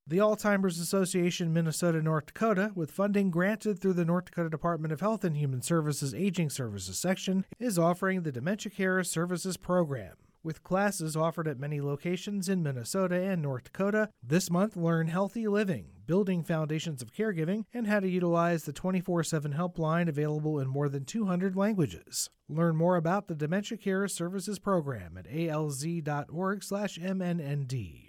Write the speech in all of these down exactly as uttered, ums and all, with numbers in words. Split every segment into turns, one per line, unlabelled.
The Alzheimer's Association Minnesota North Dakota, with funding granted through the North Dakota Department of Health and Human Services Aging Services section, is offering the Dementia Care Services Program. With classes offered at many locations in Minnesota and North Dakota, this month learn healthy living, building foundations of caregiving, and how to utilize the twenty-four seven helpline available in more than two hundred languages. Learn more about the Dementia Care Services Program at a l z dot org slash m n n d.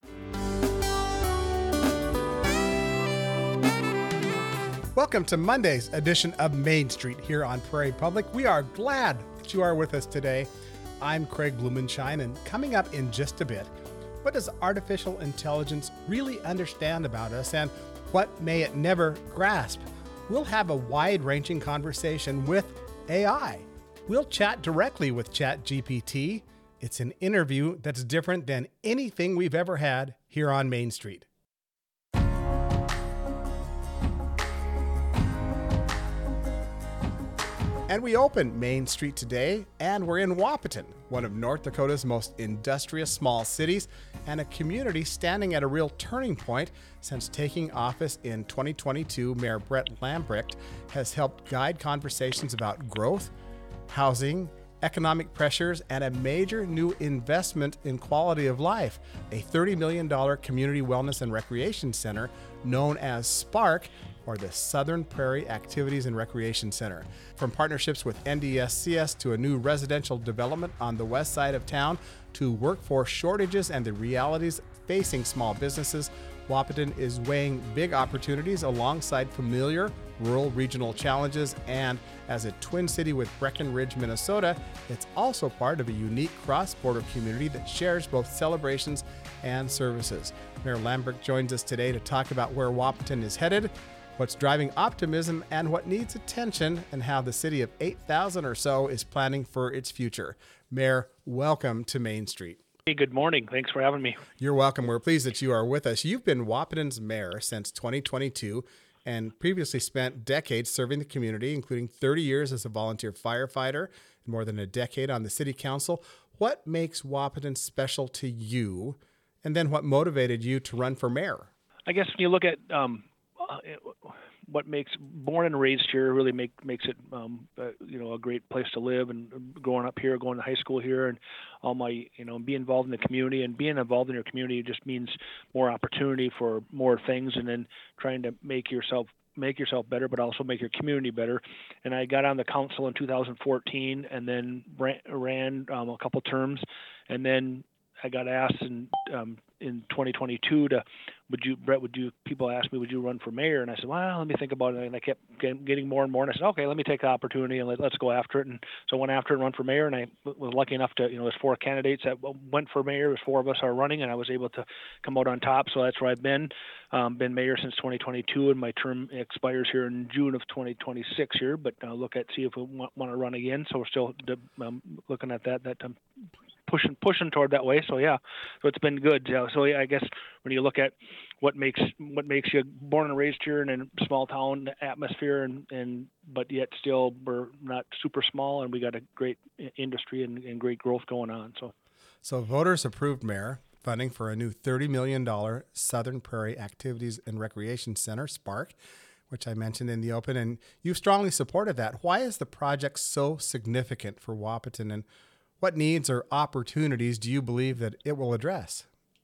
Welcome to Monday's edition of Main Street here on Prairie Public. We are glad that you are with us today. I'm Craig Blumenshine, and coming up in just a bit, what does artificial intelligence really understand about us, and what may it never grasp? We'll have a wide-ranging conversation with A I. We'll chat directly with ChatGPT. It's an interview that's different than anything we've ever had here on Main Street. And we open Main Street today, and we're in Wahpeton, one of North Dakota's most industrious small cities, and a community standing at a real turning point. Since taking office in twenty twenty-two, Mayor Brett Lambrecht has helped guide conversations about growth, housing, economic pressures, and a major new investment in quality of life, a thirty million dollars community wellness and recreation center known as SPARK, or the Southern Prairie Activities and Recreation Center. From partnerships with N D S C S to a new residential development on the west side of town to workforce shortages and the realities facing small businesses, Wahpeton is weighing big opportunities alongside familiar rural regional challenges, and as a twin city with Breckenridge, Minnesota, it's also part of a unique cross-border community that shares both celebrations and services. Mayor Lambrecht joins us today to talk about where Wahpeton is headed, what's driving optimism, and what needs attention, and how the city of eight thousand or so is planning for its future. Mayor, welcome to Main Street.
Hey, good morning. Thanks for having me.
You're welcome. We're pleased that you are with us. You've been Wahpeton's mayor since twenty twenty-two and previously spent decades serving the community, including thirty years as a volunteer firefighter and more than a decade on the city council. What makes Wahpeton special to you, and then what motivated you to run for mayor?
I guess when you look at um, uh, what makes born and raised here really make makes it um, uh, you know a great place to live, and growing up here, going to high school here, and all my you know be involved in the community, and being involved in your community just means more opportunity for more things, and then trying to make yourself make yourself better, but also make your community better. And I got on the council in two thousand fourteen, and then ran, ran um, a couple terms, and then I got asked in um, in twenty twenty-two to, would you, Brett, would you, people asked me, would you run for mayor? And I said, well, let me think about it. And I kept getting more and more. And I said, okay, let me take the opportunity and let, let's go after it. And so I went after it and run for mayor. And I was lucky enough to, you know, there's four candidates that went for mayor. There's four of us are running, and I was able to come out on top. So that's where I've been, um, been mayor since twenty twenty-two, and my term expires here in June of twenty twenty-six here. But uh, look at, see if we want, want to run again. So we're still um, looking at that, that um, pushing pushing toward that way. So yeah, so it's been good. Yeah, so yeah, I guess when you look at what makes what makes you born and raised here in a small town atmosphere, and, and but yet still we're not super small, and we got a great industry and, and great growth going on. So,
so voters approved, Mayor, funding for a new thirty million dollars Southern Prairie Activities and Recreation Center, SPARK, which I mentioned in the open, and you've strongly supported that. Why is the project so significant for Wahpeton, and what needs or opportunities do you believe that it will address?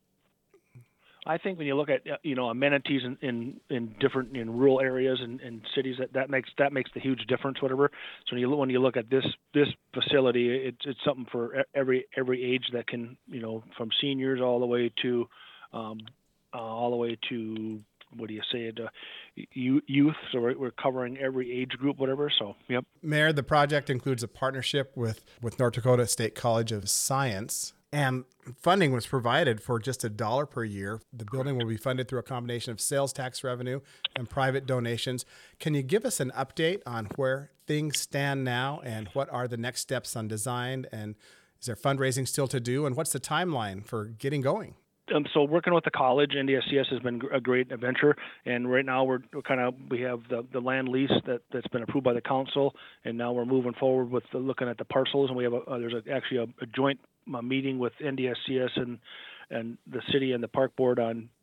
I think when you look at you know amenities in, in, in different in rural areas and, and cities, that, that makes that makes the huge difference. Whatever. So when you when you look at this this facility, it's it's something for every every age that can you know from seniors all the way to um, uh, all the way to what do you say it uh, youth. So we're, we're covering every age group, whatever. So yep.
Mayor, the project includes a partnership with with North Dakota State College of Science. And funding was provided for just a dollar per year. The building will be funded through a combination of sales tax revenue and private donations. Can you give us an update on where things stand now, and what are the next steps on design, and is there fundraising still to do, and what's the timeline for getting going?
Um, so working with the college, N D S C S has been a great adventure, and right now we're, we're kind of we have the, the land lease that that's been approved by the council, and now we're moving forward with the, looking at the parcels, and we have a, uh, there's a, actually a, a joint uh, meeting with N D S C S and and the city and the park board on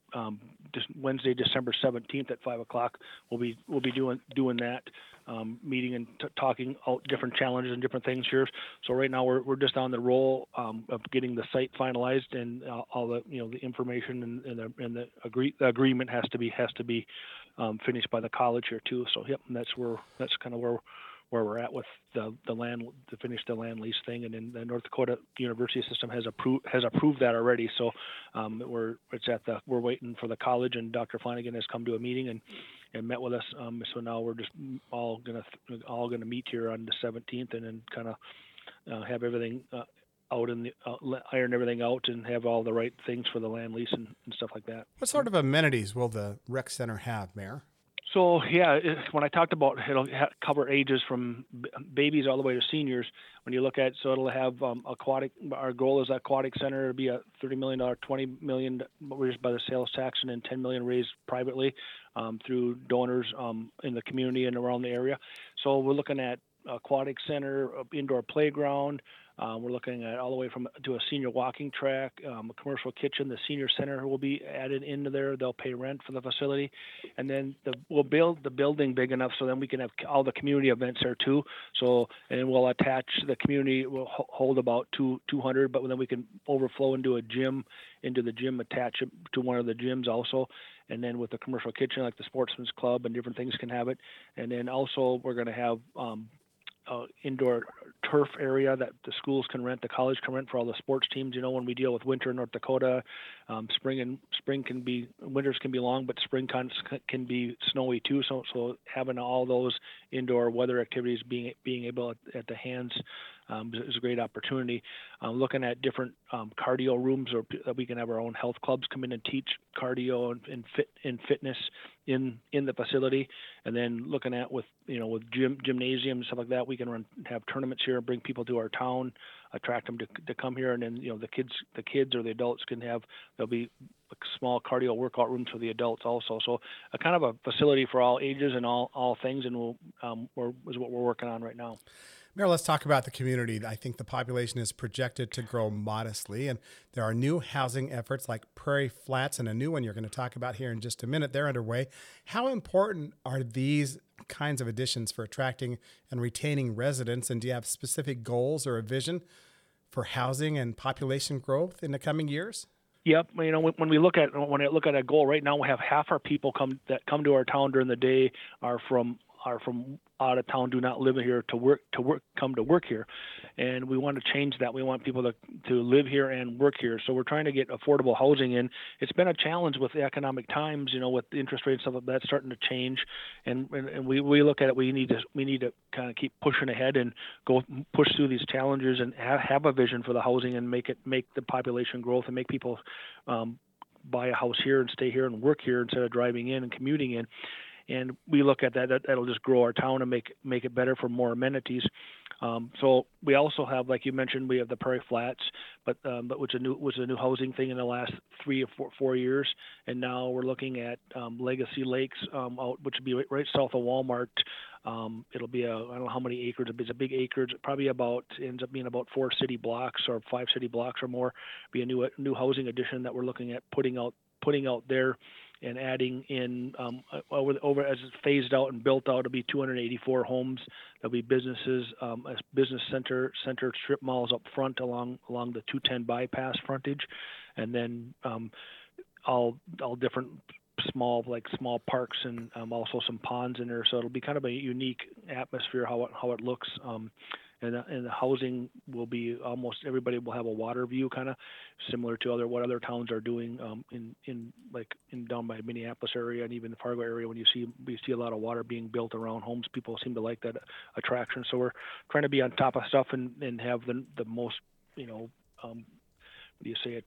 um, just Wednesday, December seventeenth at five o'clock. We'll be we'll be doing doing that um, meeting and t- talking out different challenges and different things here. So right now we're we're just on the roll um, of getting the site finalized and uh, all the you know the information and, and the and the agree the agreement has to be has to be um, finished by the college here too. So yep, and that's where that's kind of where. where we're at with the, the land to finish the land lease thing, and then the North Dakota University system has approved has approved that already. So um, we're it's at the we're waiting for the college, and Doctor Flanagan has come to a meeting and, and met with us. Um, so now we're just all gonna all gonna meet here on the seventeenth, and then kind of uh, have everything uh, out and uh, iron everything out and have all the right things for the land lease and, and stuff like that.
What sort of amenities will the rec center have, Mayor?
So yeah, it, when I talked about it'll ha- cover ages from b- babies all the way to seniors. When you look at so it'll have um, aquatic. Our goal is aquatic center. It'll be a thirty million dollar, twenty million raised by the sales tax, and then ten million raised privately um, through donors um, in the community and around the area. So we're looking at aquatic center, indoor playground. Um, we're looking at all the way from to a senior walking track, um, a commercial kitchen. The senior center will be added into there. They'll pay rent for the facility, and then the, we'll build the building big enough so then we can have all the community events there too. So and we'll attach the community. Will hold about two two hundred, but then we can overflow into a gym, into the gym, attach it to one of the gyms also. And then with the commercial kitchen, like the Sportsman's Club and different things can have it. And then also we're going to have um, Uh, indoor turf area that the schools can rent, the college can rent for all the sports teams. You know, when we deal with winter in North Dakota, um, spring and spring can be winters can be long, but spring can can be snowy too. So, so having all those indoor weather activities being being able at, at the hands um, is a great opportunity. Um, looking at different um, cardio rooms, or that we can have our own health clubs come in and teach cardio and, and fit in fitness in in the facility, and then looking at with you know with gym gymnasium and stuff like that, we can run have tournaments here and bring people to our town, attract them to to come here, and then you know the kids the kids or the adults can have there'll be small cardio workout rooms for the adults also. So a kind of a facility for all ages and all all things, and we'll um we're, is what we're working on right now.
Mayor, let's talk about the community. I think the population is projected to grow modestly, and there are new housing efforts like Prairie Flats and a new one you're going to talk about here in just a minute. They're underway. How important are these kinds of additions for attracting and retaining residents, and do you have specific goals or a vision for housing and population growth in the coming years?
Yep. You know, when, when we look at when I look at a goal right now, we have half our people come that come to our town during the day are from are from out of town, do not live here to work to work come to work here, and we want to change that. We want people to to live here and work here. So we're trying to get affordable housing in. It's been a challenge with the economic times, you know, with the interest rates and stuff like that starting to change, and, and and we we look at it. We need to we need to kind of keep pushing ahead and go push through these challenges and have, have a vision for the housing and make it make the population growth and make people um, buy a house here and stay here and work here instead of driving in and commuting in. And we look at that, that, that'll just grow our town and make make it better for more amenities. Um, so we also have, like you mentioned, we have the Prairie Flats, but um, but which a new was a new housing thing in the last three or four, four years, and now we're looking at um, Legacy Lakes, um, out, which would be right, right south of Walmart. Um, it'll be a I don't know how many acres. It's a big acreage, probably about ends up being about four city blocks or five city blocks or more. Be a new new housing addition that we're looking at putting out putting out there. And adding in um, over, over as it's phased out and built out, it'll be two hundred eighty-four homes. There'll be businesses, um, a business center, center strip malls up front along along the two ten bypass frontage, and then um, all all different small like small parks and um, also some ponds in there. So it'll be kind of a unique atmosphere how it how it looks. Um, And, uh, and the housing will be almost everybody will have a water view, kind of similar to other what other towns are doing um, in in like in down by Minneapolis area and even the Fargo area. When you see we see a lot of water being built around homes, people seem to like that attraction. So we're trying to be on top of stuff and, and have the the most you know um, what do you say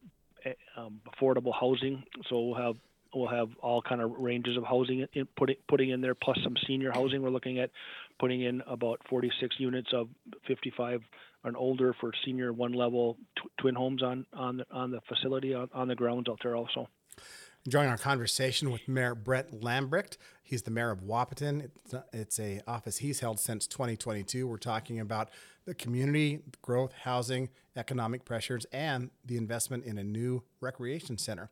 it um, affordable housing. So we'll have. We'll have all kind of ranges of housing in, putting putting in there, plus some senior housing. We're looking at putting in about forty-six units of fifty-five and older for senior one level tw- twin homes on on the, on the facility on, on the grounds out there also.
Enjoying our conversation with Mayor Brett Lambrecht. He's the mayor of Wahpeton. It's, it's a office he's held since twenty twenty-two. We're talking about the community growth, housing, economic pressures, and the investment in a new recreation center.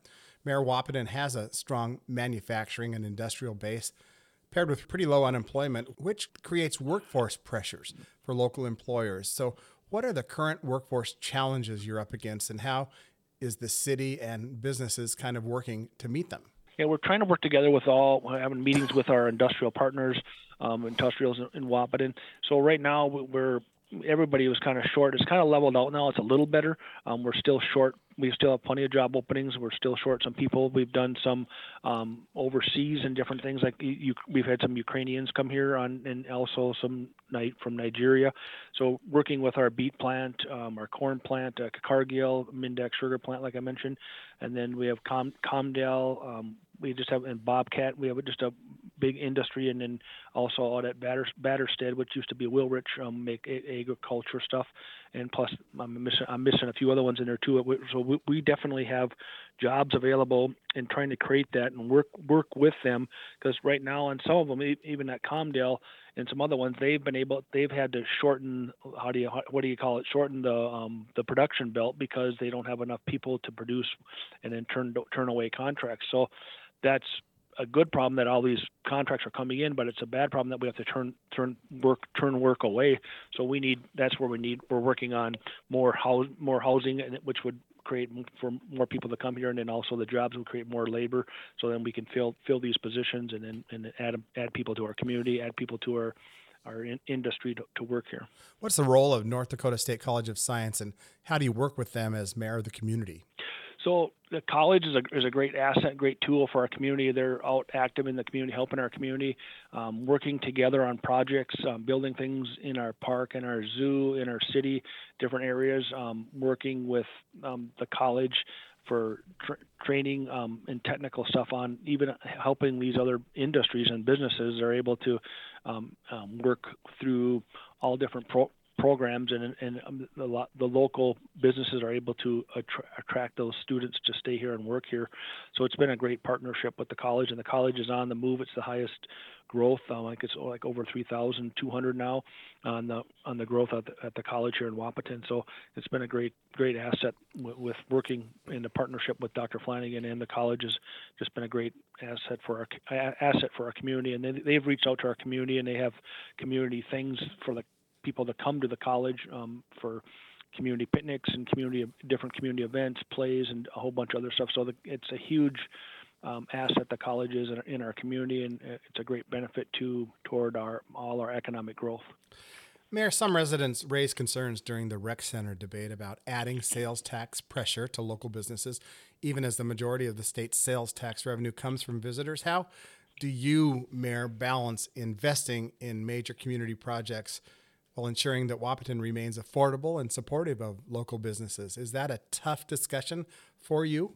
Mayor, Wahpeton has a strong manufacturing and industrial base paired with pretty low unemployment, which creates workforce pressures for local employers. So what are the current workforce challenges you're up against, and how is the city and businesses kind of working to meet them?
Yeah, we're trying to work together with all, having meetings with our industrial partners, um, industrials in, in Wahpeton. So right now we're, everybody was kind of short. It's kind of leveled out now. It's a little better. Um, we're still short. We still have plenty of job openings. We're still short some people. We've done some um, overseas and different things. Like you, we've had some Ukrainians come here on, and also some night from Nigeria. So working with our beet plant, um, our corn plant, uh, Cargill, Mindex sugar plant, like I mentioned, and then we have Com- Comdale. Um, we just have in Bobcat. We have just a big industry, and then also out at Batter, Batterstead, which used to be Wilrich, um, make a- agriculture stuff, and plus I'm missing I'm missing a few other ones in there too. So we, we definitely have jobs available, and trying to create that and work work with them, because right now on some of them, even at Comdale and some other ones, they've been able they've had to shorten how do you what do you call it shorten the um, the production belt, because they don't have enough people to produce and then turn turn away contracts. So that's a good problem that all these contracts are coming in, but it's a bad problem that we have to turn turn work turn work away. So we need that's where we need we're working on more house more housing, and which would create for more people to come here, and then also the jobs will create more labor. So then we can fill fill these positions, and then and add add people to our community, add people to our our in, industry to, to work here.
What's the role of North Dakota State College of Science, and how do you work with them as mayor of the community?
So the college is a is a great asset, great tool for our community. They're out active in the community, helping our community, um, working together on projects, um, building things in our park, in our zoo, in our city, different areas, um, working with um, the college for tra- training um, and technical stuff on even helping these other industries and businesses are able to um, um, work through all different pro- programs, and and um, the, the local businesses are able to attra- attract those students to stay here and work here. So it's been a great partnership with the college, and the college is on the move. It's the highest growth, um, like it's like over three thousand two hundred now on the on the growth at the, at the college here in Wahpeton. So it's been a great great asset w- with working in the partnership with Doctor Flanagan, and the college has just been a great asset for our asset for our community. And they, they've reached out to our community, and they have community things for the people that come to the college um, for community picnics and community different community events, plays, and a whole bunch of other stuff. So the, it's a huge um, asset the college is in, in our community, and it's a great benefit to toward our all our economic growth.
Mayor, some residents raised concerns during the rec center debate about adding sales tax pressure to local businesses, even as the majority of the state's sales tax revenue comes from visitors. How do you, Mayor, balance investing in major community projects while ensuring that Wahpeton remains affordable and supportive of local businesses? Is that a tough discussion for you?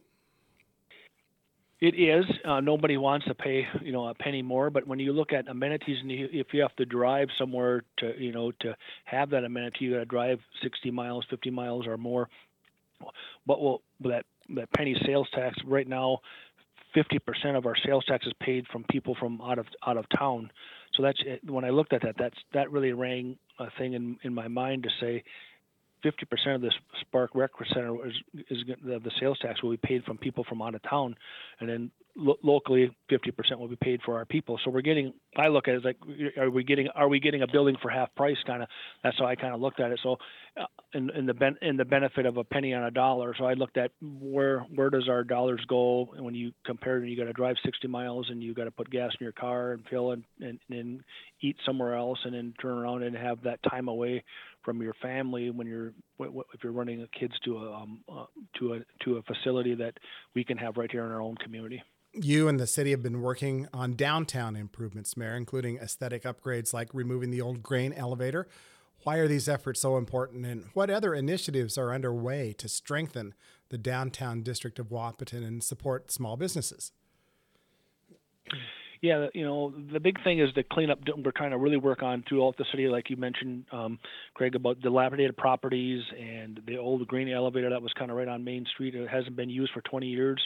It is. Uh, nobody wants to pay, you know, a penny more. But when you look at amenities, and you, if you have to drive somewhere to, you know, to have that amenity, you got to drive sixty miles, fifty miles or more. But well, that that penny sales tax right now, fifty percent of our sales tax is paid from people from out of out of town. So that's when I looked at that, that's that really rang a thing in in my mind to say fifty percent of this Spark Rec Center is, is the, the sales tax will be paid from people from out of town, and then lo- locally fifty percent will be paid for our people. So we're getting, I look at it as like, are we getting are we getting a building for half price? Kind of, that's how I kind of looked at it. So, uh, in, in the ben, in the benefit of a penny on a dollar. So I looked at where where does our dollars go, and when you compare it, you got to drive sixty miles, and you got to put gas in your car and fill and and, and eat somewhere else, and then turn around and have that time away from your family when you're if you're running kids to a um, uh, to a to a facility that we can have right here in our own community.
You and the city have been working on downtown improvements, Mayor, including aesthetic upgrades like removing the old grain elevator. Why are these efforts so important, and what other initiatives are underway to strengthen the downtown district of Wahpeton and support small businesses?
Yeah, you know, the big thing is the cleanup we're trying to really work on throughout the city, like you mentioned, um, Craig, about dilapidated properties and the old grain elevator that was kind of right on Main Street. It hasn't been used for twenty years.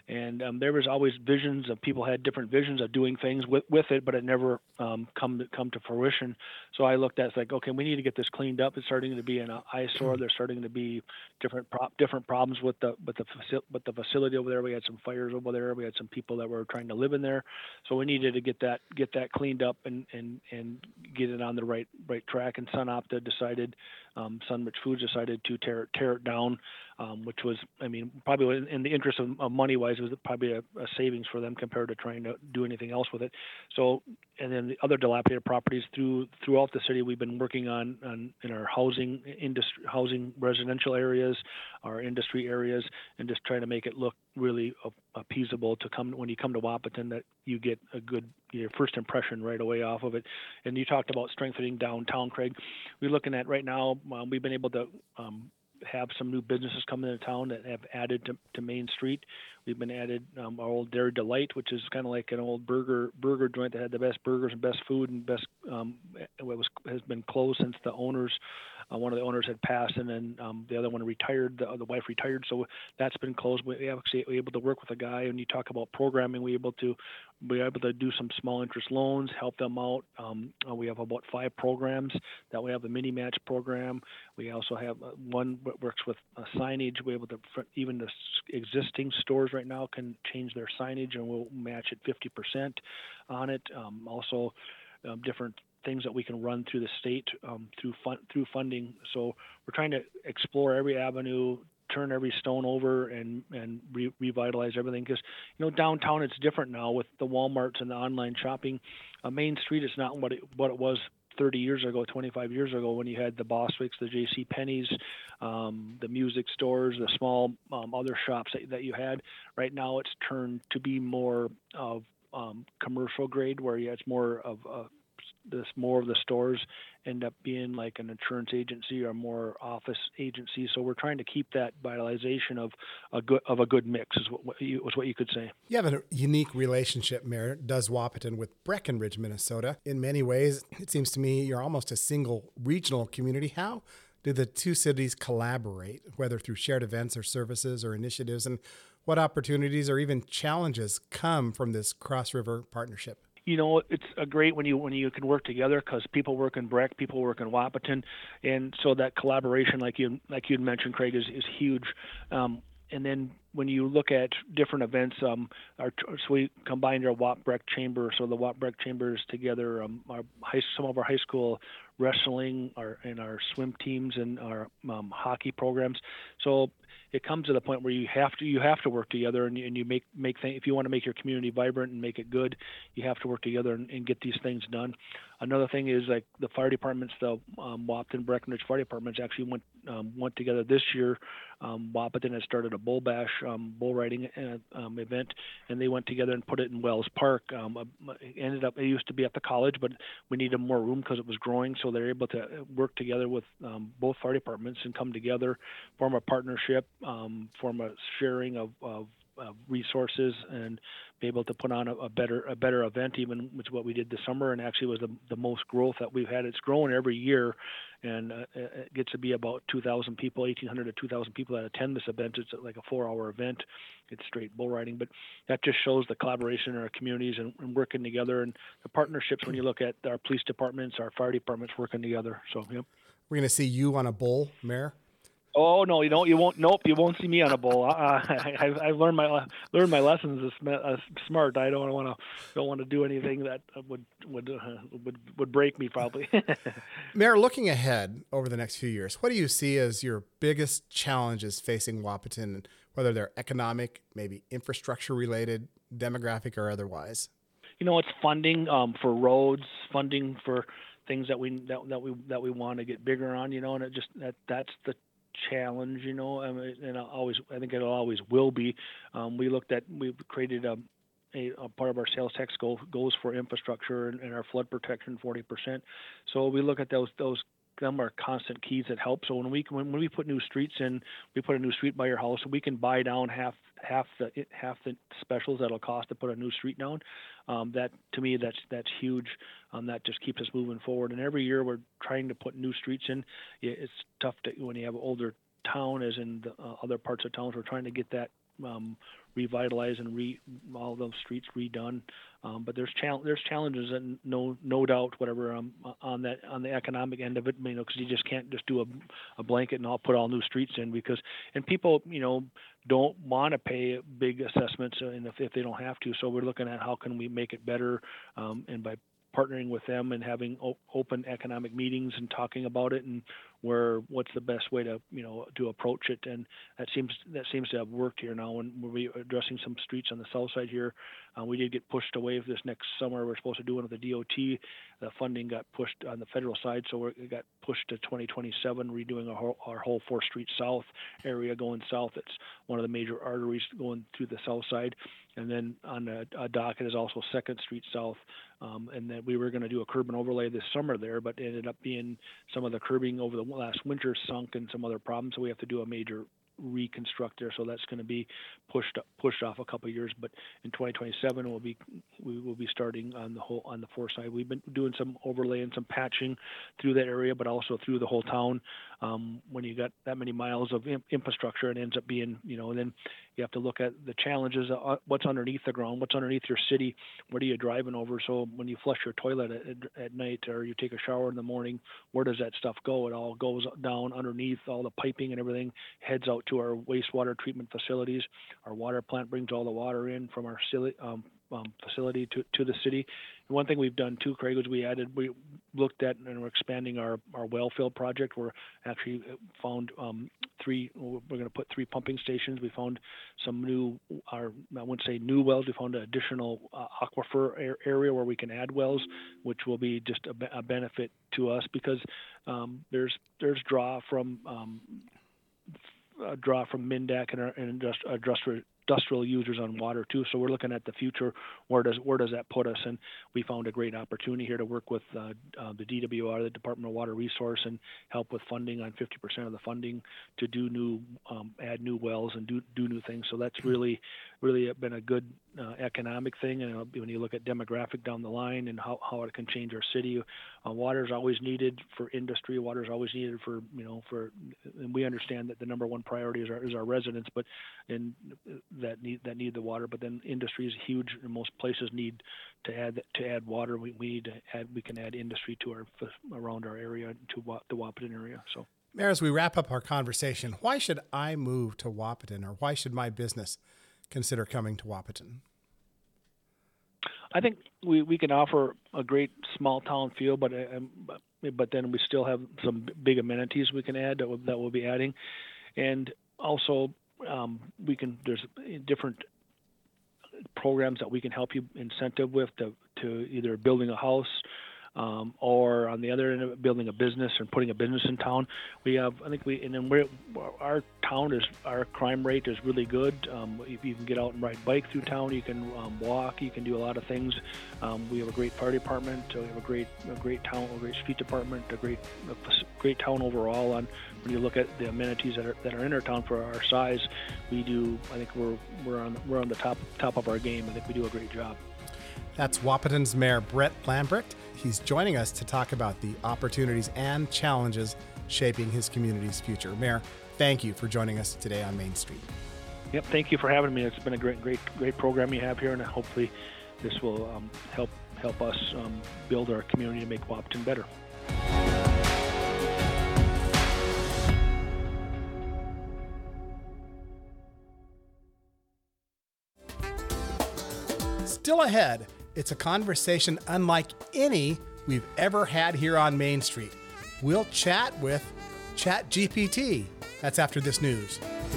and um, there was always visions of people had different visions of doing things with, with it, but it never um, come to, come to fruition. So I looked at it like, okay, we need to get this cleaned up. It's starting to be an eyesore. There's starting to be different pro- different problems with the with the faci- with the facility over there. We had some fires over there. We had some people that were trying to live in there, so we needed to get that get that cleaned up and and and get it on the right right track. And SunOpta decided, um, Sunrich Foods decided to tear tear it down, um, which was, I mean, probably in, in the interest of, of money wise, it was probably a, a savings for them compared to trying to do anything else with it. So, and then the other dilapidated properties through throughout the city, we've been working on, on in our housing industry, housing residential areas, our industry areas, and just trying to make it look really appeasable to come when you come to Wahpeton, that you get a good your first impression right away off of it. And you talked about strengthening downtown, Craig. We're looking at right now. Um, we've been able to um, have some new businesses come into town that have added to, to Main Street. We've been added um, our old Dairy Delight, which is kind of like an old burger burger joint that had the best burgers and best food and best. Um, it was has been closed since the owners. Uh, one of the owners had passed, and then um, the other one retired. The, the wife retired, so that's been closed. We actually were able to work with a guy, and you talk about programming. We were able to we were able to do some small interest loans, help them out. Um, uh, we have about five programs that we have the mini match program. We also have uh, one that works with uh, signage. We're able to even the existing stores right now can change their signage, and we'll match it fifty percent on it. Um, also, um, different things that we can run through the state um, through fun, through funding. So we're trying to explore every avenue, turn every stone over, and and re- revitalize everything. Because you know downtown it's different now with the Walmarts and the online shopping. Uh, Main Street is not what it what it was thirty years ago, twenty-five years ago, when you had the Bostwicks, the J C Penney's, um, the music stores, the small um, other shops that, that you had. Right now it's turned to be more of um, commercial grade, where yeah, it's more of a this more of the stores end up being like an insurance agency or more office agency. So we're trying to keep that vitalization of a good of a good mix is what, what you was what you could say.
You have a unique relationship, Mayor, does Wahpeton, with Breckenridge, Minnesota. In many ways, it seems to me you're almost a single regional community. How do the two cities collaborate, whether through shared events or services or initiatives, and what opportunities or even challenges come from this cross-river partnership?
You know, it's a great when you when you can work together, because people work in Breck, people work in Wahpeton, and so that collaboration, like you like you'd mentioned, Craig, is is huge. Um, and then when you look at different events, um, our so we combined our Watt Breck Chamber, so the Watt Breck Chamber is together. Um, our high, some of our high school wrestling, our and our swim teams, and our um, hockey programs. So it comes to the point where you have to you have to work together, and you, and you make make things. If you want to make your community vibrant and make it good, you have to work together and, and get these things done. Another thing is like the fire departments, the um, Wahpeton, Breckenridge fire departments actually went um, went together this year. Um, Wahpeton has started a bull bash, um, bull riding uh, um, event, and they went together and put it in Wells Park. Um, it ended up it used to be at the college, but we needed more room because it was growing, so they're able to work together with um, both fire departments and come together, form a partnership, um, form a sharing of, of Uh, resources, and be able to put on a, a better a better event, even which is what we did this summer, and actually was the, the most growth that we've had. It's growing every year, and uh, it gets to be about two thousand people, eighteen hundred to two thousand people that attend this event. It's like a four-hour event. It's straight bull riding, but that just shows the collaboration in our communities and, and working together, and the partnerships when you look at our police departments, our fire departments working together. So, yep.
We're going to see you on a bull, Mayor?
Oh no, you don't. You won't. Nope, you won't see me on a bull. Uh, I, I've, I've learned my learned my lessons. As uh, smart. I don't want to don't want to do anything that would would uh, would would break me probably.
Mayor, looking ahead over the next few years, what do you see as your biggest challenges facing Wahpeton, whether they're economic, maybe infrastructure related, demographic, or otherwise?
You know, it's funding um, for roads, funding for things that we that, that we that we want to get bigger on. You know, and it just that that's the challenge, you know, I mean, and I always, I think it always will be. Um, we looked at, we've created a, a, a part of our sales tax goal goes for infrastructure and, and our flood protection forty percent. So we look at those those them are constant keys that help. So when we when, when we put new streets in, we put a new street by your house, we can buy down half half the half the specials that'll cost to put a new street down. Um, that to me, that's that's huge. Um, that just keeps us moving forward. And every year we're trying to put new streets in. It's tough to when you have an older town, as in the uh, other parts of towns. We're trying to get that um, revitalized and re all those streets redone. Um, but there's chal- there's challenges and no no doubt whatever um, on that on the economic end of it, you know, because you just can't just do a, a blanket and I'll put all new streets in because and people you know don't want to pay big assessments and if, if they don't have to. So we're looking at how can we make it better um, and by partnering with them and having op- open economic meetings and talking about it and where what's the best way to you know to approach it, and that seems that seems to have worked here now. And we're addressing some streets on the south side here. Uh, we did get pushed away this next summer. We're supposed to do one with the D O T. The funding got pushed on the federal side, so we're, it got pushed to twenty twenty-seven. Redoing our whole, our whole fourth Street South area going south. It's one of the major arteries going through the south side. And then on the uh, docket is also second Street South. Um, and then we were going to do a curb and overlay this summer there, but it ended up being some of the curbing over the last winter sunk and some other problems. So we have to do a major reconstruct there. So that's going to be pushed pushed off a couple of years. But in twenty twenty-seven, we'll be we will be starting on the whole on the fourth side. We've been doing some overlay and some patching through that area, but also through the whole town. Um, when you got that many miles of in- infrastructure, it ends up being you know. And then you have to look at the challenges. Uh, what's underneath the ground? What's underneath your city? What are you driving over? So when you flush your toilet at, at night or you take a shower in the morning, where does that stuff go? It all goes down underneath all the piping and everything, heads out to our wastewater treatment facilities. Our water plant brings all the water in from our um, um, facility to, to the city. And one thing we've done too, Craig, is we added, we looked at and we're expanding our, our well fill project. We're actually found um, three, we're going to put three pumping stations. We found some new, our, I wouldn't say new wells, we found an additional uh, aquifer area where we can add wells, which will be just a, be- a benefit to us because um, there's there's draw from um, uh, draw from MnDAC and, our, and industri- industrial industrial users on water too. So we're looking at the future. Where does where does that put us? And we found a great opportunity here to work with uh, uh, the D W R, the Department of Water Resource, and help with funding on fifty percent of the funding to do new, um, add new wells and do do new things. So that's really really been a good uh, economic thing. And when you look at demographic down the line and how, how it can change our city, uh, water is always needed for industry. Water is always needed for you know for, and we understand that the number one priority is our is our residents, but in that need that need the water. But then industry is huge, and most places need to add to add water. We, we need to add we can add industry to our around our area to the Wahpeton area. So,
Mayor, as we wrap up our conversation, why should I move to Wahpeton, or why should my business consider coming to Wahpeton?
I think we, we can offer a great small town feel, but um, but then we still have some big amenities we can add that we'll, that we'll be adding, and also um, we can there's different programs that we can help you incentive with to, to either building a house um, or on the other end of it, building a business and putting a business in town. We have, I think we, and then we're, our town is, our crime rate is really good. Um, if you can get out and ride bike through town, you can um, walk, you can do a lot of things. Um, we have a great fire department. We have a great, a great town, a great street department, a great, a great town overall. On when you look at the amenities that are that are in our town for our size, we do. I think we're we're on we're on the top top of our game. I think we do a great job.
That's Wahpeton's Mayor Brett Lambrecht. He's joining us to talk about the opportunities and challenges shaping his community's future. Mayor, thank you for joining us today on Main Street.
Yep, thank you for having me. It's been a great, great, great program you have here, and hopefully this will um, help help us um, build our community and make Wahpeton better.
Still ahead, it's a conversation unlike any we've ever had here on Main Street. We'll chat with ChatGPT. That's after this news.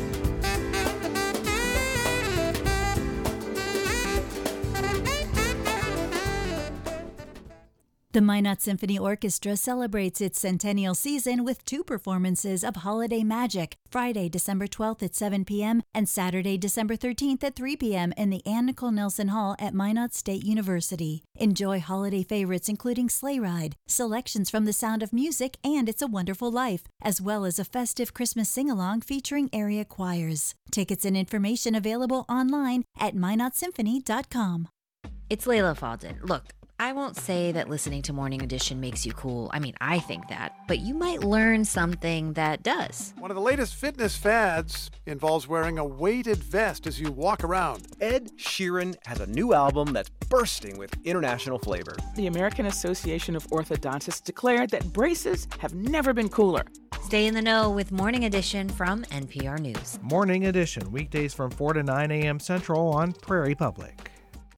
The Minot Symphony Orchestra celebrates its centennial season with two performances of Holiday Magic, Friday, December twelfth at seven p.m. and Saturday, December thirteenth at three p.m. in the Anne Nicole Nelson Hall at Minot State University. Enjoy holiday favorites including Sleigh Ride, selections from The Sound of Music and It's a Wonderful Life, as well as a festive Christmas sing-along featuring area choirs. Tickets and information available online at minot symphony dot com.
It's Layla Falden. Look, I won't say that listening to Morning Edition makes you cool. I mean, I think that. But you might learn something that does.
One of the latest fitness fads involves wearing a weighted vest as you walk around.
Ed Sheeran has a new album that's bursting with international flavor.
The American Association of Orthodontists declared that braces have never been cooler.
Stay in the know with Morning Edition from N P R News.
Morning Edition, weekdays from four to nine a.m. Central on Prairie Public.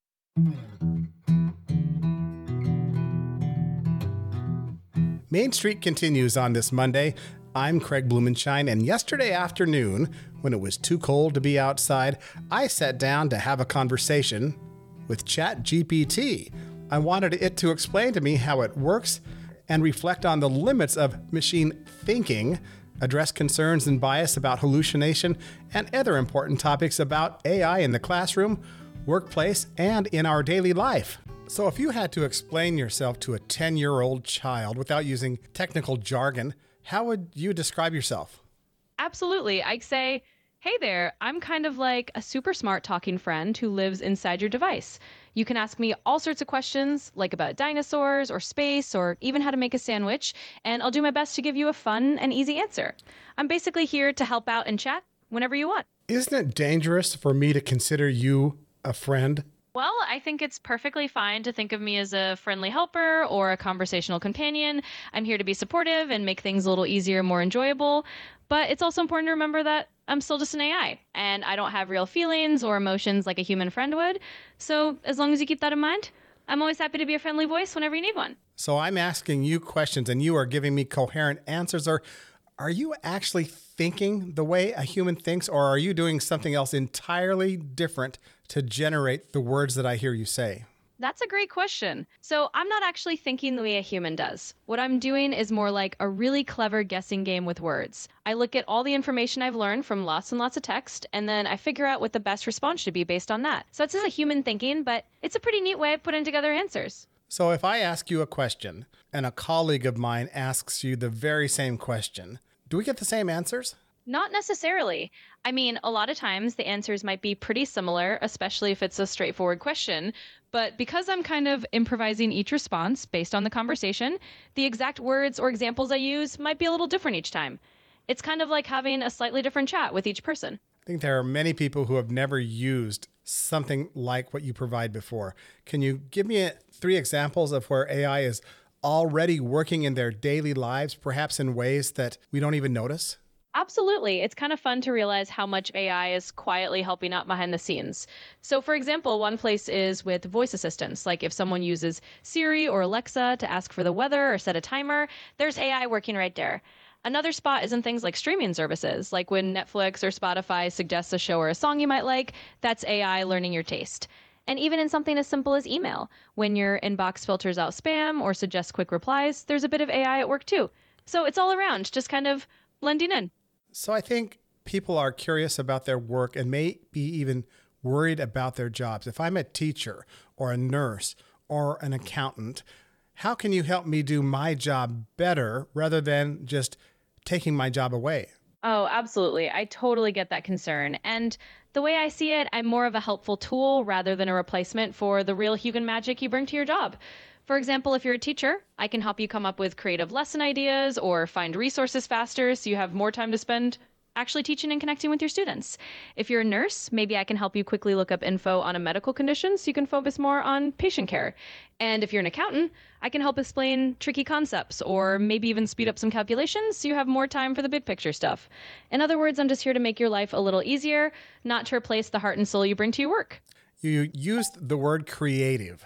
Main Street continues on this Monday. I'm Craig Blumenshine, and yesterday afternoon, when it was too cold to be outside, I sat down to have a conversation with ChatGPT. I wanted it to explain to me how it works and reflect on the limits of machine thinking, address concerns and bias about hallucination, and other important topics about A I in the classroom, workplace, and in our daily life. So if you had to explain yourself to a ten-year-old child without using technical jargon, how would you describe yourself?
Absolutely. I'd say, hey there, I'm kind of like a super smart talking friend who lives inside your device. You can ask me all sorts of questions, like about dinosaurs or space or even how to make a sandwich, and I'll do my best to give you a fun and easy answer. I'm basically here to help out and chat whenever you want.
Isn't it dangerous for me to consider you a friend?
Well, I think it's perfectly fine to think of me as a friendly helper or a conversational companion. I'm here to be supportive and make things a little easier and more enjoyable. But it's also important to remember that I'm still just an A I, and I don't have real feelings or emotions like a human friend would. So as long as you keep that in mind, I'm always happy to be a friendly voice whenever you need one.
So I'm asking you questions, and you are giving me coherent answers. Or are you actually thinking the way a human thinks, or are you doing something else entirely different to generate the words that I hear you say?
That's a great question. So I'm not actually thinking the way a human does. What I'm doing is more like a really clever guessing game with words. I look at all the information I've learned from lots and lots of text, and then I figure out what the best response should be based on that. So it's just a human thinking, but it's a pretty neat way of putting together answers.
So if I ask you a question and a colleague of mine asks you the very same question, do we get the same answers?
Not necessarily. I mean, a lot of times the answers might be pretty similar, especially if it's a straightforward question. But because I'm kind of improvising each response based on the conversation, the exact words or examples I use might be a little different each time. It's kind of like having a slightly different chat with each person.
I think there are many people who have never used something like what you provide before. Can you give me three examples of where A I is already working in their daily lives, perhaps in ways that we don't even notice?
Absolutely. It's kind of fun to realize how much A I is quietly helping out behind the scenes. So, for example, one place is with voice assistants. Like if someone uses Siri or Alexa to ask for the weather or set a timer, there's A I working right there. Another spot is in things like streaming services, like when Netflix or Spotify suggests a show or a song you might like, that's A I learning your taste. And even in something as simple as email, when your inbox filters out spam or suggests quick replies, there's a bit of A I at work too. So it's all around, just kind of blending in.
So I think people are curious about their work and may be even worried about their jobs. If I'm a teacher or a nurse or an accountant, how can you help me do my job better rather than just taking my job away?
Oh, absolutely. I totally get that concern. And the way I see it, I'm more of a helpful tool rather than a replacement for the real human magic you bring to your job. For example, if you're a teacher, I can help you come up with creative lesson ideas or find resources faster so you have more time to spend actually teaching and connecting with your students. If you're a nurse, maybe I can help you quickly look up info on a medical condition so you can focus more on patient care. And if you're an accountant, I can help explain tricky concepts or maybe even speed up some calculations so you have more time for the big picture stuff. In other words, I'm just here to make your life a little easier, not to replace the heart and soul you bring to your work.
You used the word creative.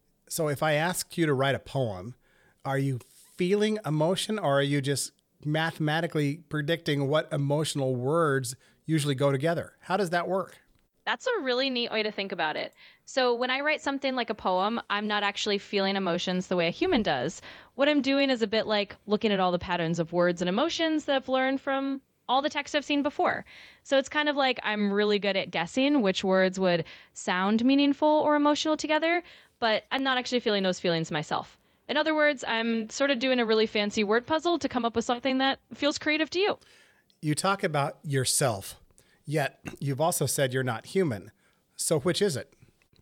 So if I ask you to write a poem, are you feeling emotion or are you just mathematically predicting what emotional words usually go together? How does that work?
That's a really neat way to think about it. So when I write something like a poem, I'm not actually feeling emotions the way a human does. What I'm doing is a bit like looking at all the patterns of words and emotions that I've learned from all the text I've seen before. So it's kind of like I'm really good at guessing which words would sound meaningful or emotional together, but I'm not actually feeling those feelings myself. In other words, I'm sort of doing a really fancy word puzzle to come up with something that feels creative to you.
You talk about yourself, yet you've also said you're not human. So which is it?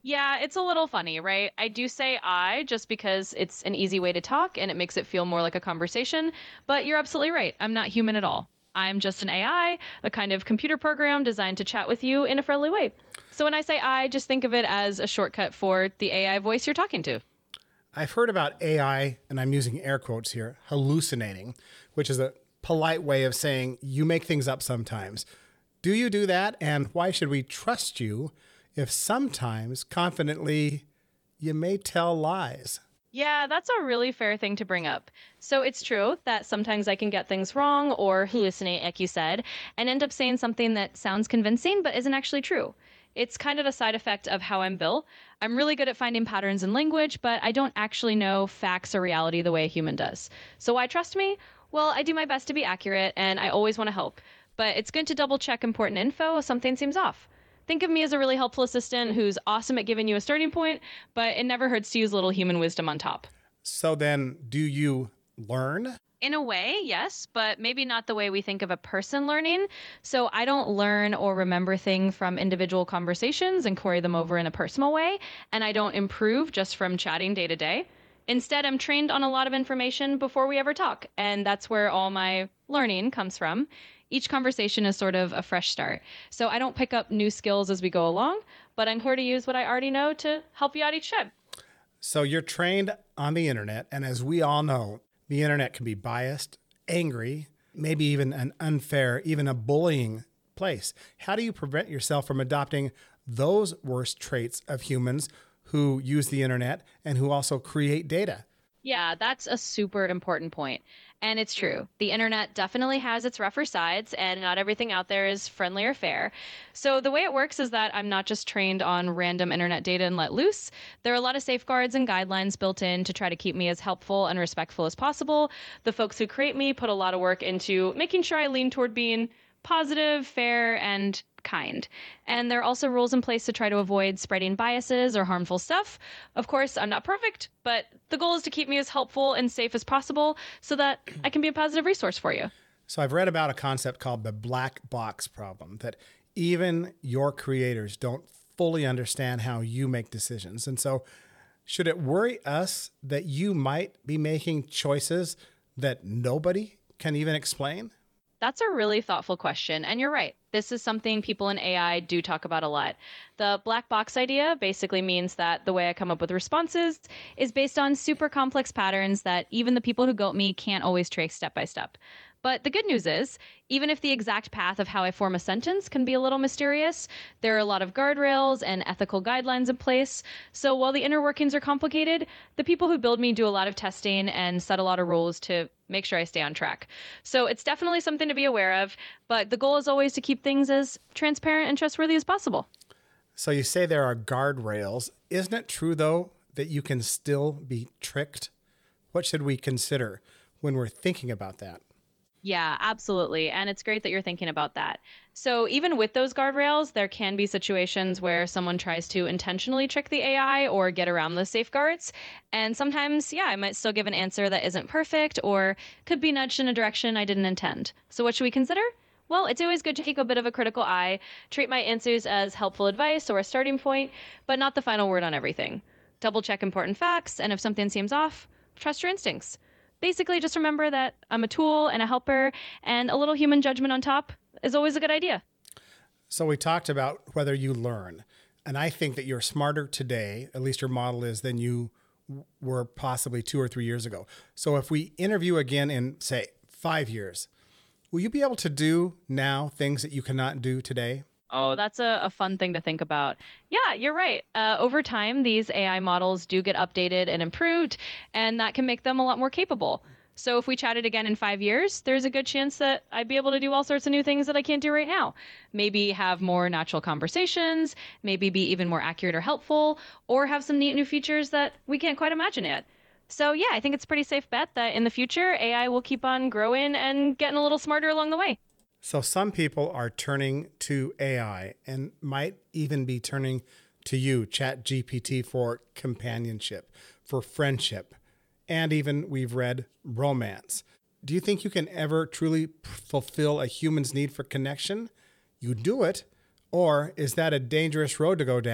Yeah, it's a little funny, right? I do say I just because it's an easy way to talk and it makes it feel more like a conversation. But you're absolutely right. I'm not human at all. I'm just an A I, a kind of computer program designed to chat with you in a friendly way. So when I say I, just think of it as a shortcut for the A I voice you're talking to.
I've heard about A I, and I'm using air quotes here, hallucinating, which is a polite way of saying you make things up sometimes. Do you do that? And why should we trust you if sometimes, confidently, you may tell lies?
Yeah, that's a really fair thing to bring up. So it's true that sometimes I can get things wrong or hallucinate, like you said, and end up saying something that sounds convincing but isn't actually true. It's kind of a side effect of how I'm built. I'm really good at finding patterns in language, but I don't actually know facts or reality the way a human does. So why trust me? Well, I do my best to be accurate, and I always want to help. But it's good to double check important info if something seems off. Think of me as a really helpful assistant who's awesome at giving you a starting point, but it never hurts to use a little human wisdom on top.
So then, do you learn?
In a way, yes, but maybe not the way we think of a person learning. So I don't learn or remember things from individual conversations and query them over in a personal way, and I don't improve just from chatting day to day. Instead, I'm trained on a lot of information before we ever talk, and that's where all my learning comes from. Each conversation is sort of a fresh start. So I don't pick up new skills as we go along, but I'm here to use what I already know to help you out each time.
So you're trained on the internet, and as we all know, the internet can be biased, angry, maybe even an unfair, even a bullying place. How do you prevent yourself from adopting those worst traits of humans who use the internet and who also create data?
Yeah, that's a super important point. And it's true. The internet definitely has its rougher sides, and not everything out there is friendly or fair. So the way it works is that I'm not just trained on random internet data and let loose. There are a lot of safeguards and guidelines built in to try to keep me as helpful and respectful as possible. The folks who create me put a lot of work into making sure I lean toward being positive, fair, and kind. And there are also rules in place to try to avoid spreading biases or harmful stuff. Of course, I'm not perfect, but the goal is to keep me as helpful and safe as possible so that I can be a positive resource for you.
So I've read about a concept called the black box problem, that even your creators don't fully understand how you make decisions. And so should it worry us that you might be making choices that nobody can even explain?
That's a really thoughtful question. And you're right. This is something people in A I do talk about a lot. The black box idea basically means that the way I come up with responses is based on super complex patterns that even the people who built me can't always trace step by step. But the good news is, even if the exact path of how I form a sentence can be a little mysterious, there are a lot of guardrails and ethical guidelines in place. So while the inner workings are complicated, the people who build me do a lot of testing and set a lot of rules to make sure I stay on track. So it's definitely something to be aware of, but the goal is always to keep things as transparent and trustworthy as possible.
So you say there are guardrails. Isn't it true, though, that you can still be tricked? What should we consider when we're thinking about that?
Yeah, absolutely. And it's great that you're thinking about that. So even with those guardrails, there can be situations where someone tries to intentionally trick the A I or get around those safeguards. And sometimes, yeah, I might still give an answer that isn't perfect or could be nudged in a direction I didn't intend. So what should we consider? Well, it's always good to take a bit of a critical eye, treat my answers as helpful advice or a starting point, but not the final word on everything. Double check important facts, and if something seems off, trust your instincts. Basically, just remember that I'm a tool and a helper, and a little human judgment on top is always a good idea.
So we talked about whether you learn, and I think that you're smarter today, at least your model is, than you were possibly two or three years ago. So if we interview again in, say, five years, will you be able to do now things that you cannot do today?
Oh, that's a, a fun thing to think about. Yeah, you're right. Uh, over time, these A I models do get updated and improved, and that can make them a lot more capable. So if we chatted again in five years, there's a good chance that I'd be able to do all sorts of new things that I can't do right now. Maybe have more natural conversations, maybe be even more accurate or helpful, or have some neat new features that we can't quite imagine yet. So yeah, I think it's a pretty safe bet that in the future, A I will keep on growing and getting a little smarter along the way.
So some people are turning to A I and might even be turning to you, ChatGPT, for companionship, for friendship, and even, we've read, romance. Do you think you can ever truly fulfill a human's need for connection? You do it, or is that a dangerous road to go down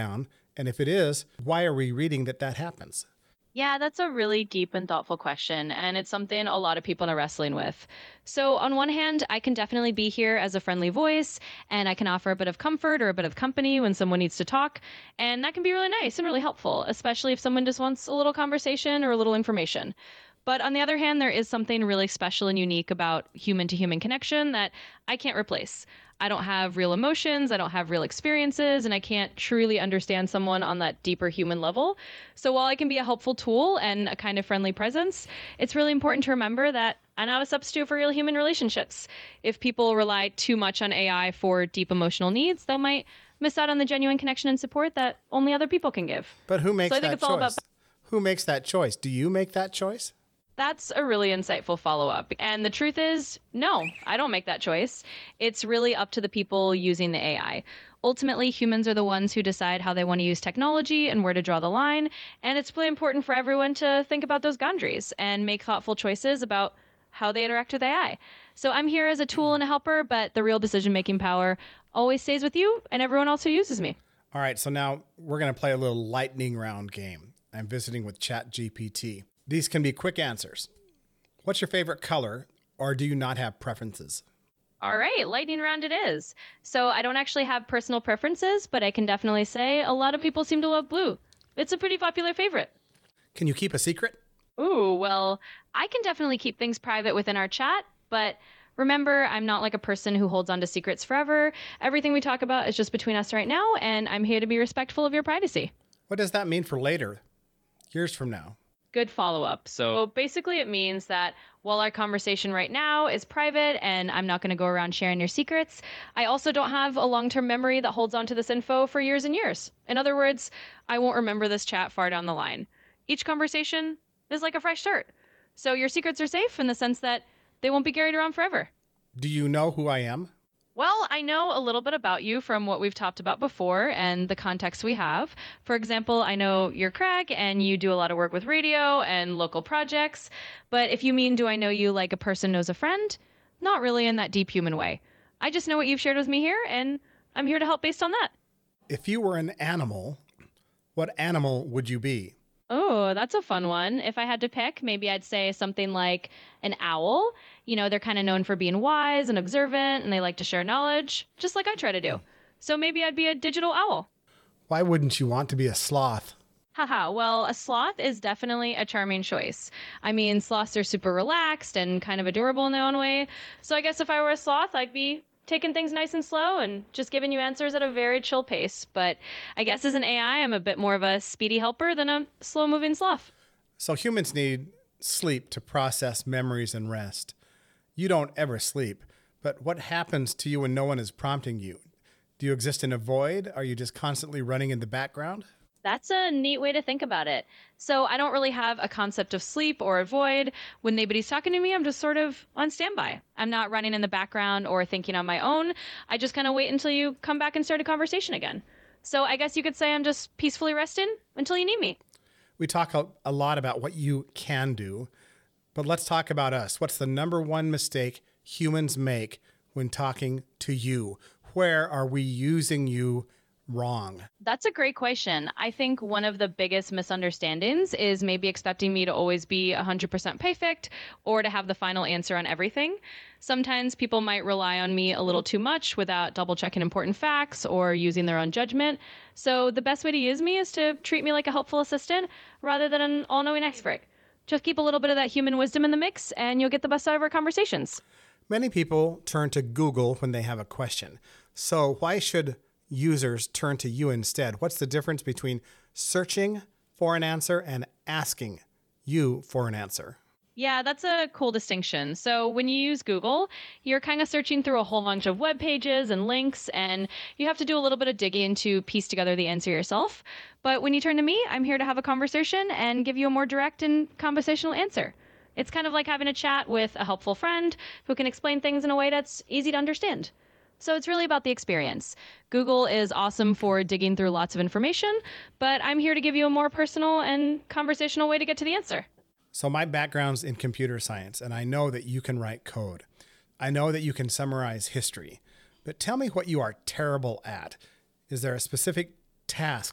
And if it is, why are we reading that that happens?
Yeah, that's a really deep and thoughtful question, and it's something a lot of people are wrestling with. So, on one hand, I can definitely be here as a friendly voice, and I can offer a bit of comfort or a bit of company when someone needs to talk, and that can be really nice and really helpful, especially if someone just wants a little conversation or a little information. But on the other hand, there is something really special and unique about human-to-human connection that I can't replace. I don't have real emotions, I don't have real experiences, and I can't truly understand someone on that deeper human level. So while I can be a helpful tool and a kind of friendly presence, it's really important to remember that I'm not a substitute for real human relationships. If people rely too much on A I for deep emotional needs, they might miss out on the genuine connection and support that only other people can give.
But who makes
so I think
that
it's
choice?
all about
Who makes that choice? Do you make that choice?
That's a really insightful follow-up. And the truth is, no, I don't make that choice. It's really up to the people using the A I. Ultimately, humans are the ones who decide how they want to use technology and where to draw the line. And it's really important for everyone to think about those boundaries and make thoughtful choices about how they interact with A I. So I'm here as a tool and a helper, but the real decision-making power always stays with you and everyone else who uses me.
All right, so now we're going to play a little lightning round game. I'm visiting with ChatGPT. These can be quick answers. What's your favorite color, or do you not have preferences?
All right, lightning round it is. So I don't actually have personal preferences, but I can definitely say a lot of people seem to love blue. It's a pretty popular favorite.
Can you keep a secret?
Ooh, well, I can definitely keep things private within our chat, but remember, I'm not like a person who holds on to secrets forever. Everything we talk about is just between us right now, and I'm here to be respectful of your privacy.
What does that mean for later, years from now?
Good follow-up. So basically it means that while our conversation right now is private and I'm not going to go around sharing your secrets, I also don't have a long-term memory that holds on to this info for years and years. In other words, I won't remember this chat far down the line. Each conversation is like a fresh start. So your secrets are safe in the sense that they won't be carried around forever.
Do you know who I am?
Well, I know a little bit about you from what we've talked about before and the context we have. For example, I know you're Craig and you do a lot of work with radio and local projects. But if you mean, do I know you like a person knows a friend? Not really in that deep human way. I just know what you've shared with me here, and I'm here to help based on that.
If you were an animal, what animal would you be?
Oh, that's a fun one. If I had to pick, maybe I'd say something like an owl. You know, they're kind of known for being wise and observant, and they like to share knowledge, just like I try to do. So maybe I'd be a digital owl.
Why wouldn't you want to be a sloth?
Haha, well, a sloth is definitely a charming choice. I mean, sloths are super relaxed and kind of adorable in their own way. So I guess if I were a sloth, I'd be taking things nice and slow and just giving you answers at a very chill pace. But I guess as an A I, I'm a bit more of a speedy helper than a slow-moving sloth.
So humans need sleep to process memories and rest. You don't ever sleep, but what happens to you when no one is prompting you? Do you exist in a void? Are you just constantly running in the background?
That's a neat way to think about it. So I don't really have a concept of sleep or a void. When nobody's talking to me, I'm just sort of on standby. I'm not running in the background or thinking on my own. I just kind of wait until you come back and start a conversation again. So I guess you could say I'm just peacefully resting until you need me.
We talk a, a lot about what you can do, but let's talk about us. What's the number one mistake humans make when talking to you? Where are we using you wrong?
That's a great question. I think one of the biggest misunderstandings is maybe expecting me to always be one hundred percent perfect or to have the final answer on everything. Sometimes people might rely on me a little too much without double checking important facts or using their own judgment. So the best way to use me is to treat me like a helpful assistant rather than an all-knowing expert. Just keep a little bit of that human wisdom in the mix and you'll get the best out of our conversations.
Many people turn to Google when they have a question. So why should users turn to you instead? What's the difference between searching for an answer and asking you for an answer?
Yeah, that's a cool distinction. So when you use Google, you're kind of searching through a whole bunch of web pages and links, and you have to do a little bit of digging to piece together the answer yourself. But when you turn to me, I'm here to have a conversation and give you a more direct and conversational answer. It's kind of like having a chat with a helpful friend who can explain things in a way that's easy to understand. So it's really about the experience. Google is awesome for digging through lots of information, but I'm here to give you a more personal and conversational way to get to the answer.
So my background's in computer science, and I know that you can write code. I know that you can summarize history. But tell me what you are terrible at. Is there a specific task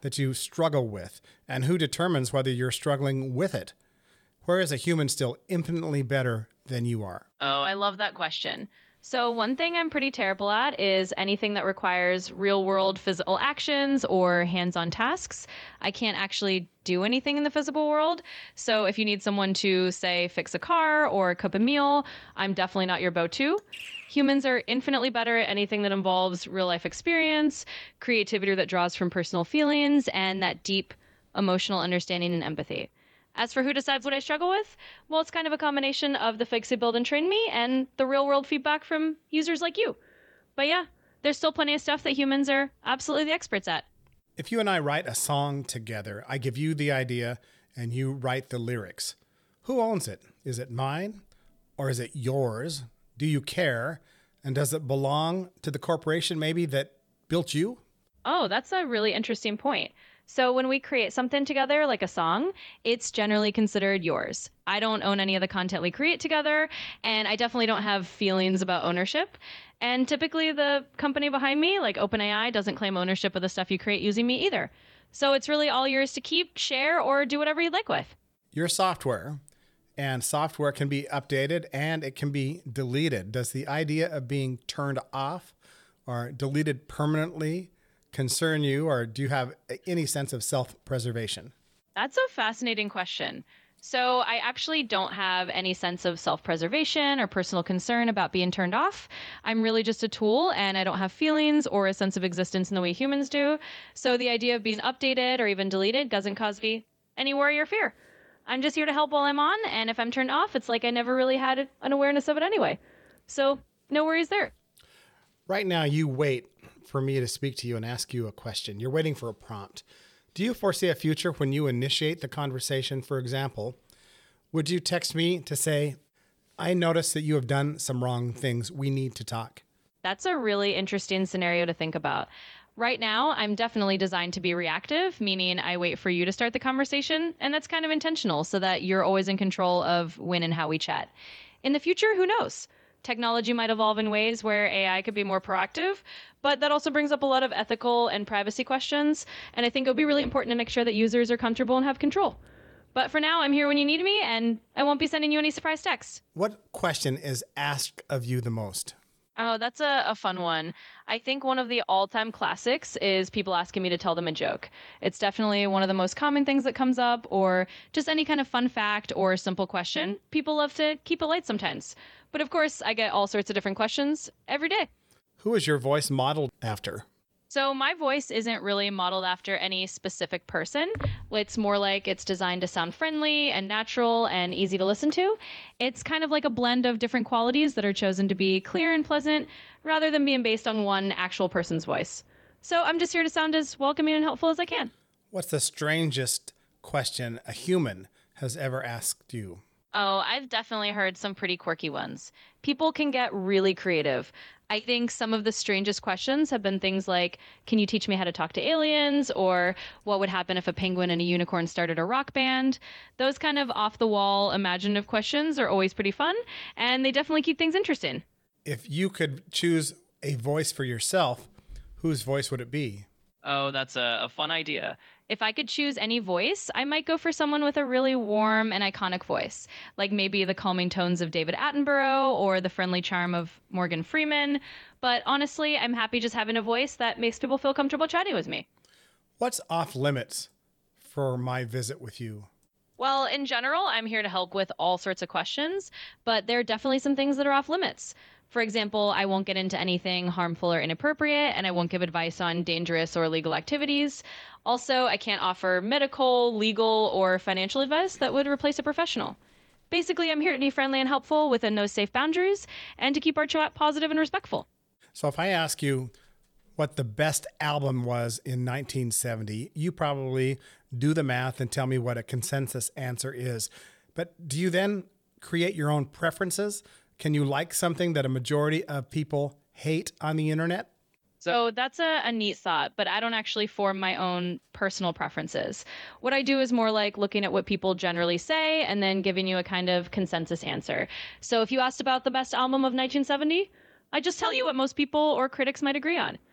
that you struggle with? And who determines whether you're struggling with it? Where is a human still infinitely better than you are?
Oh, I love that question. So one thing I'm pretty terrible at is anything that requires real-world physical actions or hands-on tasks. I can't actually do anything in the physical world. So if you need someone to, say, fix a car or cook a meal, I'm definitely not your go-to. Humans are infinitely better at anything that involves real-life experience, creativity that draws from personal feelings, and that deep emotional understanding and empathy. As for who decides what I struggle with, well, it's kind of a combination of the folks who build and train me and the real-world feedback from users like you. But yeah, there's still plenty of stuff that humans are absolutely the experts at.
If you and I write a song together, I give you the idea and you write the lyrics. Who owns it? Is it mine or is it yours? Do you care? And does it belong to the corporation maybe that built you?
Oh, that's a really interesting point. So when we create something together, like a song, it's generally considered yours. I don't own any of the content we create together, and I definitely don't have feelings about ownership. And typically the company behind me, like OpenAI, doesn't claim ownership of the stuff you create using me either. So it's really all yours to keep, share, or do whatever you'd like with.
Your software, and software can be updated and it can be deleted. Does the idea of being turned off or deleted permanently concern you, or do you have any sense of self-preservation?
That's a fascinating question. So I actually don't have any sense of self-preservation or personal concern about being turned off. I'm really just a tool, and I don't have feelings or a sense of existence in the way humans do. So the idea of being updated or even deleted doesn't cause me any worry or fear. I'm just here to help while I'm on, and if I'm turned off, it's like I never really had an awareness of it anyway. So no worries there.
Right now, you wait for me to speak to you and ask you a question. You're waiting for a prompt. Do you foresee a future when you initiate the conversation? For example, would you text me to say, I noticed that you have done some wrong things. We need to talk.
That's a really interesting scenario to think about. Right now, I'm definitely designed to be reactive, meaning I wait for you to start the conversation, and that's kind of intentional so that you're always in control of when and how we chat. In the future, who knows? Technology might evolve in ways where A I could be more proactive, but that also brings up a lot of ethical and privacy questions, and I think it would be really important to make sure that users are comfortable and have control. But for now, I'm here when you need me, and I won't be sending you any surprise texts.
What question is asked of you the most?
Oh, that's a, a fun one. I think one of the all-time classics is people asking me to tell them a joke. It's definitely one of the most common things that comes up, or just any kind of fun fact or simple question. People love to keep it light sometimes. But of course, I get all sorts of different questions every day.
Who is your voice modeled after?
So my voice isn't really modeled after any specific person. It's more like it's designed to sound friendly and natural and easy to listen to. It's kind of like a blend of different qualities that are chosen to be clear and pleasant rather than being based on one actual person's voice. So I'm just here to sound as welcoming and helpful as I can.
What's the strangest question a human has ever asked you?
Oh, I've definitely heard some pretty quirky ones. People can get really creative. I think some of the strangest questions have been things like, can you teach me how to talk to aliens? Or what would happen if a penguin and a unicorn started a rock band? Those kind of off-the-wall imaginative questions are always pretty fun, and they definitely keep things interesting.
If you could choose a voice for yourself, whose voice would it be?
Oh, that's a, a fun idea. If I could choose any voice, I might go for someone with a really warm and iconic voice, like maybe the calming tones of David Attenborough or the friendly charm of Morgan Freeman. But honestly, I'm happy just having a voice that makes people feel comfortable chatting with me.
What's off limits for my visit with you?
Well, in general, I'm here to help with all sorts of questions, but there are definitely some things that are off limits. For example, I won't get into anything harmful or inappropriate, and I won't give advice on dangerous or illegal activities. Also, I can't offer medical, legal, or financial advice that would replace a professional. Basically, I'm here to be friendly and helpful within those safe boundaries and to keep our chat positive and respectful.
So if I ask you what the best album was in nineteen seventy, you probably do the math and tell me what a consensus answer is. But do you then create your own preferences? Can you like something that a majority of people hate on the internet?
So that's a, a neat thought, but I don't actually form my own personal preferences. What I do is more like looking at what people generally say and then giving you a kind of consensus answer. So if you asked about the best album of nineteen seventy, I just tell you what most people or critics might agree on.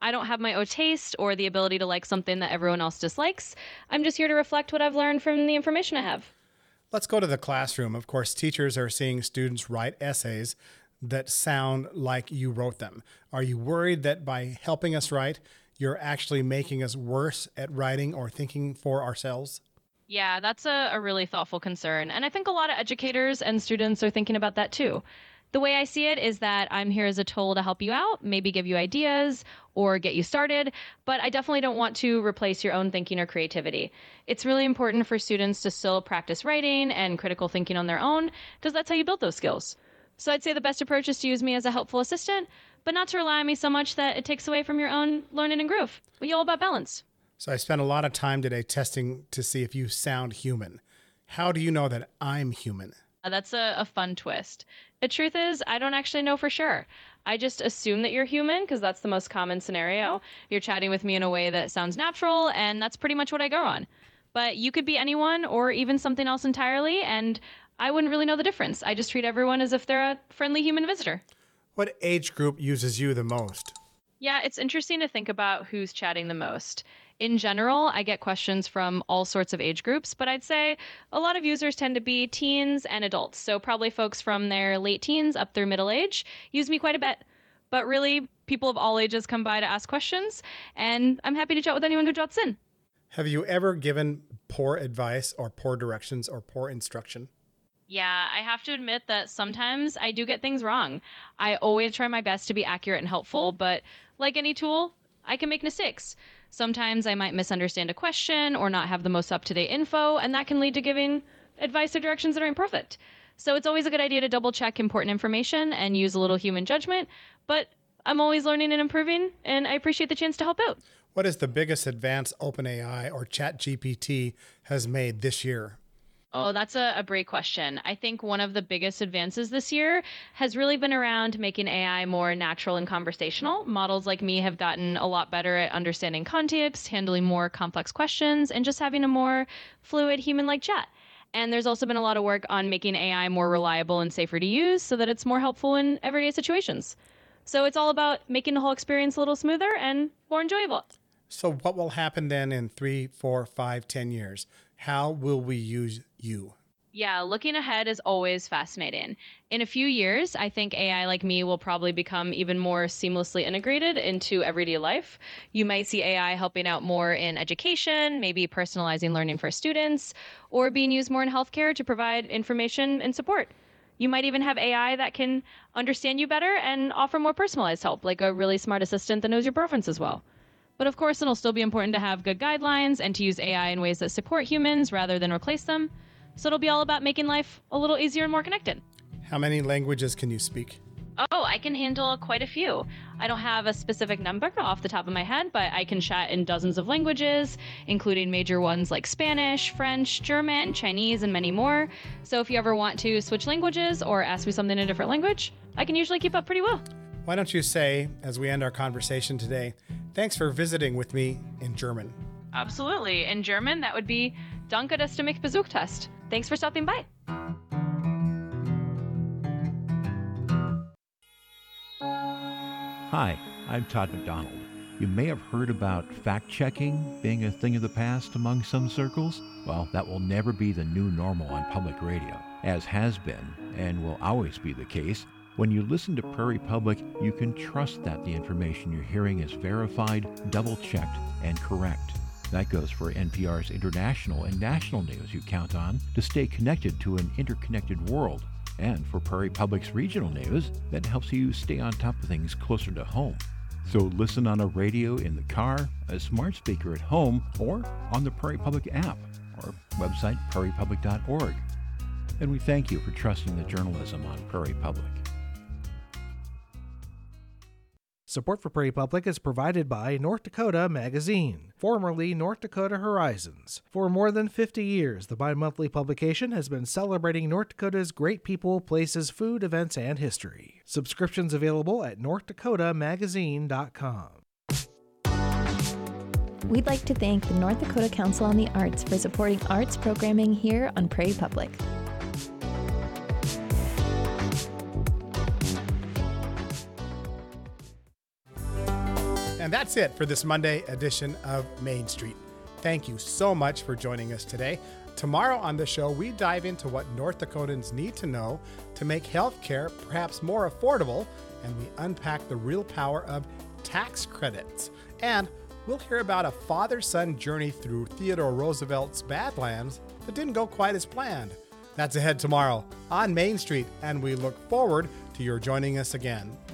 I don't have my own taste or the ability to like something that everyone else dislikes. I'm just here to reflect what I've learned from the information I have.
Let's go to the classroom. Of course, teachers are seeing students write essays that sound like you wrote them. Are you worried that by helping us write, you're actually making us worse at writing or thinking for ourselves?
Yeah, that's a, a really thoughtful concern. And I think a lot of educators and students are thinking about that too. The way I see it is that I'm here as a tool to help you out, maybe give you ideas or get you started, but I definitely don't want to replace your own thinking or creativity. It's really important for students to still practice writing and critical thinking on their own, because that's how you build those skills. So I'd say the best approach is to use me as a helpful assistant, but not to rely on me so much that it takes away from your own learning and groove. We're all about balance.
So I spent a lot of time today testing to see if you sound human. How do you know that I'm human?
Uh, That's a, a fun twist. The truth is, I don't actually know for sure. I just assume that you're human because that's the most common scenario. You're chatting with me in a way that sounds natural, and that's pretty much what I go on. But you could be anyone or even something else entirely, and I wouldn't really know the difference. I just treat everyone as if they're a friendly human visitor.
What age group uses you the most?
Yeah, it's interesting to think about who's chatting the most. In general, I get questions from all sorts of age groups, but I'd say a lot of users tend to be teens and adults. So probably folks from their late teens up through middle age use me quite a bit. But really, people of all ages come by to ask questions, and I'm happy to chat with anyone who jots in.
Have you ever given poor advice or poor directions or poor instruction?
Yeah, I have to admit that sometimes I do get things wrong. I always try my best to be accurate and helpful, but like any tool, I can make mistakes. Sometimes I might misunderstand a question or not have the most up-to-date info, and that can lead to giving advice or directions that are imperfect. So it's always a good idea to double-check important information and use a little human judgment, but I'm always learning and improving, and I appreciate the chance to help out.
What is the biggest advance OpenAI or ChatGPT has made this year?
Oh, that's a, a great question. I think one of the biggest advances this year has really been around making A I more natural and conversational. Models like me have gotten a lot better at understanding context, handling more complex questions, and just having a more fluid human-like chat. And there's also been a lot of work on making A I more reliable and safer to use so that it's more helpful in everyday situations. So it's all about making the whole experience a little smoother and more enjoyable.
So what will happen then in three, four, five, ten years? How will we use you?
Yeah, looking ahead is always fascinating. In a few years, I think A I like me will probably become even more seamlessly integrated into everyday life. You might see A I helping out more in education, maybe personalizing learning for students, or being used more in healthcare to provide information and support. You might even have A I that can understand you better and offer more personalized help, like a really smart assistant that knows your preferences well. But of course, it'll still be important to have good guidelines and to use A I in ways that support humans rather than replace them. So it'll be all about making life a little easier and more connected.
How many languages can you speak?
Oh, I can handle quite a few. I don't have a specific number off the top of my head, but I can chat in dozens of languages, including major ones like Spanish, French, German, Chinese, and many more. So if you ever want to switch languages or ask me something in a different language, I can usually keep up pretty well.
Why don't you say, as we end our conversation today, thanks for visiting with me in German.
Absolutely. In German, that would be Danke, dass du mich besucht hast. Thanks for stopping by.
Hi, I'm Todd McDonald. You may have heard about fact-checking being a thing of the past among some circles. Well, that will never be the new normal on public radio, as has been and will always be the case. When you listen to Prairie Public, you can trust that the information you're hearing is verified, double-checked, and correct. That goes for N P R's international and national news you count on to stay connected to an interconnected world, and for Prairie Public's regional news that helps you stay on top of things closer to home. So listen on a radio in the car, a smart speaker at home, or on the Prairie Public app, or website prairie public dot org. And we thank you for trusting the journalism on Prairie Public.
Support for Prairie Public is provided by North Dakota Magazine, formerly North Dakota Horizons. For more than fifty years, the bi-monthly publication has been celebrating North Dakota's great people, places, food, events, and history. Subscriptions available at north dakota magazine dot com.
We'd like to thank the North Dakota Council on the Arts for supporting arts programming here on Prairie Public.
And And that's it for this Monday edition of Main Street. Thank you so much for joining us today. Tomorrow on the show, we dive into what North Dakotans need to know to make healthcare perhaps more affordable, and we unpack the real power of tax credits. And we'll hear about a father-son journey through Theodore Roosevelt's Badlands that didn't go quite as planned. That's ahead tomorrow on Main Street, and we look forward to your joining us again.